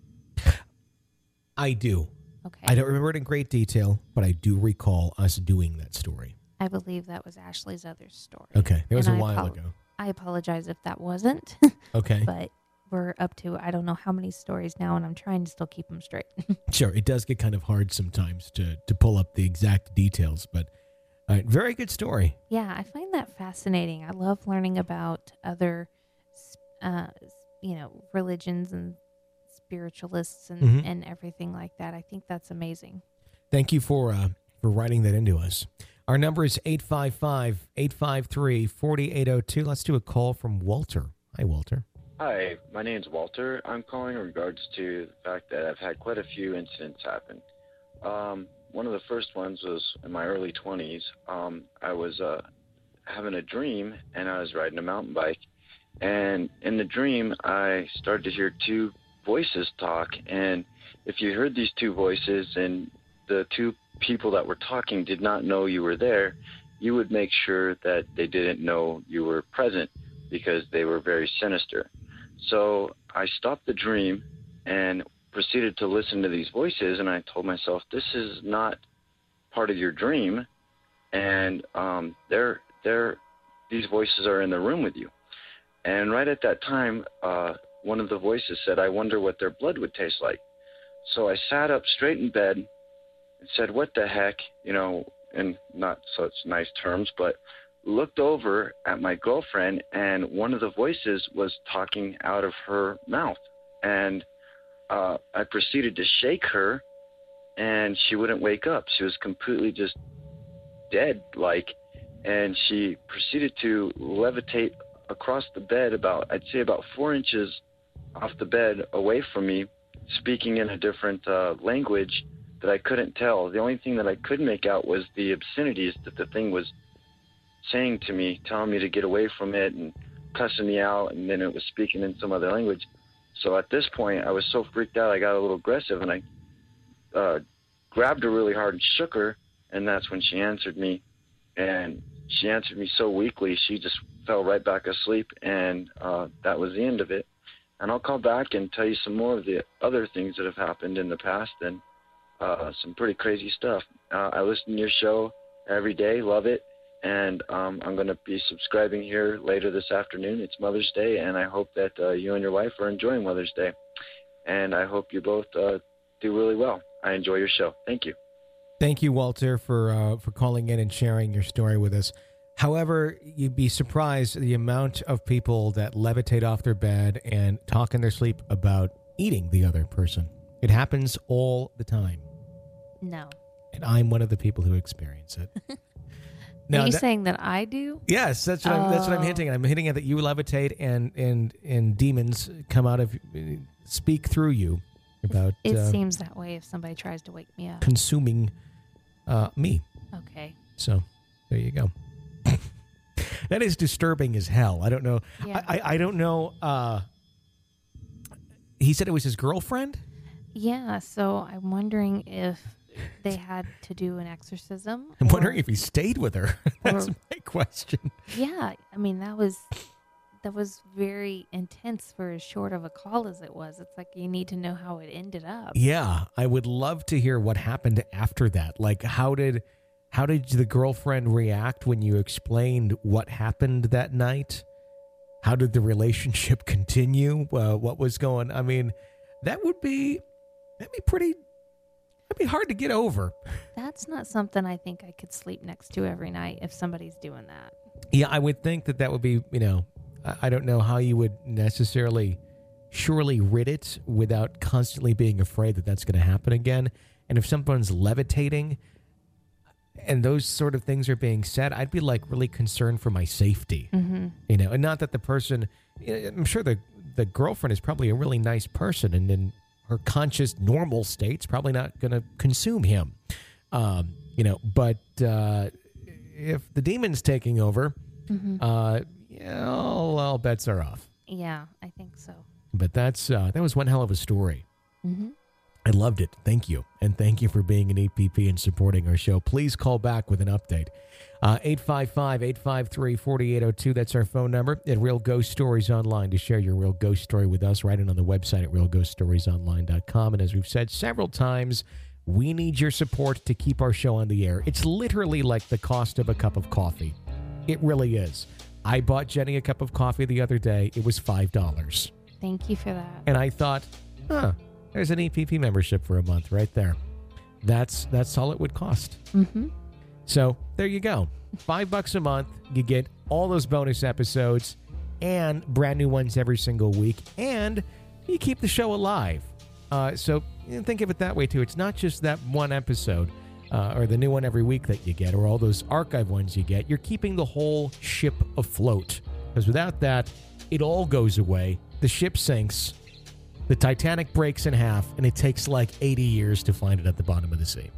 I do. Okay. I don't remember it in great detail, but I do recall us doing that story. I believe that was Ashley's other story. Okay. It was And a I while apo- ago. I apologize if that wasn't. Okay. But we're up to, I don't know how many stories now, and I'm trying to still keep them straight. Sure. It does get kind of hard sometimes to, to pull up the exact details, but all right, very good story. Yeah, I find that fascinating. I love learning about other, uh, you know, religions and spiritualists and, Mhm. and everything like that. I think that's amazing. Thank you for uh, for writing that into us. Our number is eight five five, eight five three, four eight zero two. Let's do a call from Walter. Hi, Walter. Hi, my name's Walter. I'm calling in regards to the fact that I've had quite a few incidents happen. Um, one of the first ones was in my early twenties. Um, I was uh, having a dream, and I was riding a mountain bike. And in the dream, I started to hear two voices talk. And if you heard these two voices and the two people that were talking did not know you were there, you would make sure that they didn't know you were present because they were very sinister. So I stopped the dream and proceeded to listen to these voices, and I told myself, this is not part of your dream, and um, they're they're these voices are in the room with you. And right at that time, uh, one of the voices said, I wonder what their blood would taste like. So I sat up straight in bed and said, what the heck, you know, in not such nice terms, but looked over at my girlfriend, and one of the voices was talking out of her mouth. And uh, I proceeded to shake her, and she wouldn't wake up. She was completely just dead, like, and she proceeded to levitate across the bed about, I'd say about four inches off the bed away from me, speaking in a different uh, language that I couldn't tell. The only thing that I could make out was the obscenities that the thing was saying to me, telling me to get away from it and cussing me out, and then it was speaking in some other language. So at this point, I was so freaked out, I got a little aggressive, and I uh, grabbed her really hard and shook her, and that's when she answered me. And she answered me so weakly, she just fell right back asleep, and uh, that was the end of it. And I'll call back and tell you some more of the other things that have happened in the past, and uh, some pretty crazy stuff. Uh, I listen to your show every day, love it, and um, I'm going to be subscribing here later this afternoon. It's Mother's Day, and I hope that uh, you and your wife are enjoying Mother's Day. And I hope you both uh, do really well. I enjoy your show. Thank you. Thank you, Walter, for uh, for calling in and sharing your story with us. However, you'd be surprised the amount of people that levitate off their bed and talk in their sleep about eating the other person. It happens all the time. No. And I'm one of the people who experience it. Now, Are you that, saying that I do? Yes, that's what, oh. I'm, that's what I'm hinting at. I'm hinting at that you levitate and, and, and demons come out of, speak through you about... It uh, seems that way if somebody tries to wake me up. Consuming uh, me. Okay. So, there you go. That is disturbing as hell. I don't know. Yeah. I, I, I don't know. Uh, he said it was his girlfriend? Yeah, so I'm wondering if they had to do an exorcism. I'm or, wondering if he stayed with her. That's or, my question. Yeah, I mean, that was that was very intense for as short of a call as it was. It's like you need to know how it ended up. Yeah, I would love to hear what happened after that. Like, how did... How did the girlfriend react when you explained what happened that night? How did the relationship continue? Uh, what was going? I mean, that would be that'd be pretty. That'd be hard to get over. That's not something I think I could sleep next to every night if somebody's doing that. Yeah, I would think that that would be. You know, I, I don't know how you would necessarily surely rid it without constantly being afraid that that's going to happen again. And if someone's levitating and those sort of things are being said, I'd be like really concerned for my safety, mm-hmm. you know, and not that the person, I'm sure the, the girlfriend is probably a really nice person, and in her conscious normal state's probably not going to consume him, um, you know, but uh, if the demon's taking over, mm-hmm. uh, yeah, all, all bets are off. Yeah, I think so. But that's, uh, that was one hell of a story. Mm-hmm. I loved it. Thank you. And thank you for being an E P P and supporting our show. Please call back with an update. Uh, eight five five, eight five three, four eight zero two. That's our phone number at Real Ghost Stories Online to share your real ghost story with us. Write it on the website at real ghost stories online dot com. And as we've said several times, we need your support to keep our show on the air. It's literally like the cost of a cup of coffee. It really is. I bought Jenny a cup of coffee the other day. It was five dollars. Thank you for that. And I thought, huh, there's an E P P membership for a month right there. That's that's all it would cost. Mm-hmm. So there you go. Five bucks a month. You get all those bonus episodes and brand new ones every single week. And you keep the show alive. Uh, so you know, think of it that way, too. It's not just that one episode uh, or the new one every week that you get or all those archive ones you get. You're keeping the whole ship afloat. Because without that, it all goes away. The ship sinks. The Titanic breaks in half, and it takes like eighty years to find it at the bottom of the sea.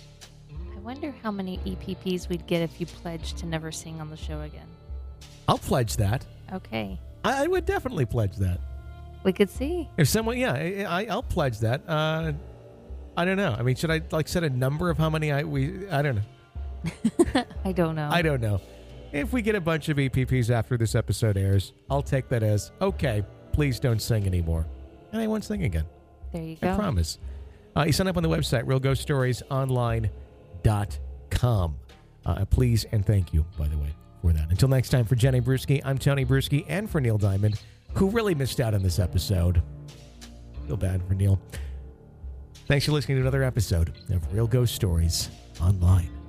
I wonder how many E P Ps we'd get if you pledged to never sing on the show again. I'll pledge that. Okay. I, I would definitely pledge that. We could see. If someone, yeah, I, I'll pledge that. Uh, I don't know. I mean, should I like set a number of how many I we? I don't know. I don't know. I don't know. If we get a bunch of E P Ps after this episode airs, I'll take that as okay. Please don't sing anymore. And I won't sing again. There you go. I promise. Uh, you sign up on the website, real ghost stories online dot com. Uh, please and thank you, by the way, for that. Until next time, for Jenny Brewski, I'm Tony Brewski, and for Neil Diamond, who really missed out on this episode. Feel bad for Neil. Thanks for listening to another episode of Real Ghost Stories Online.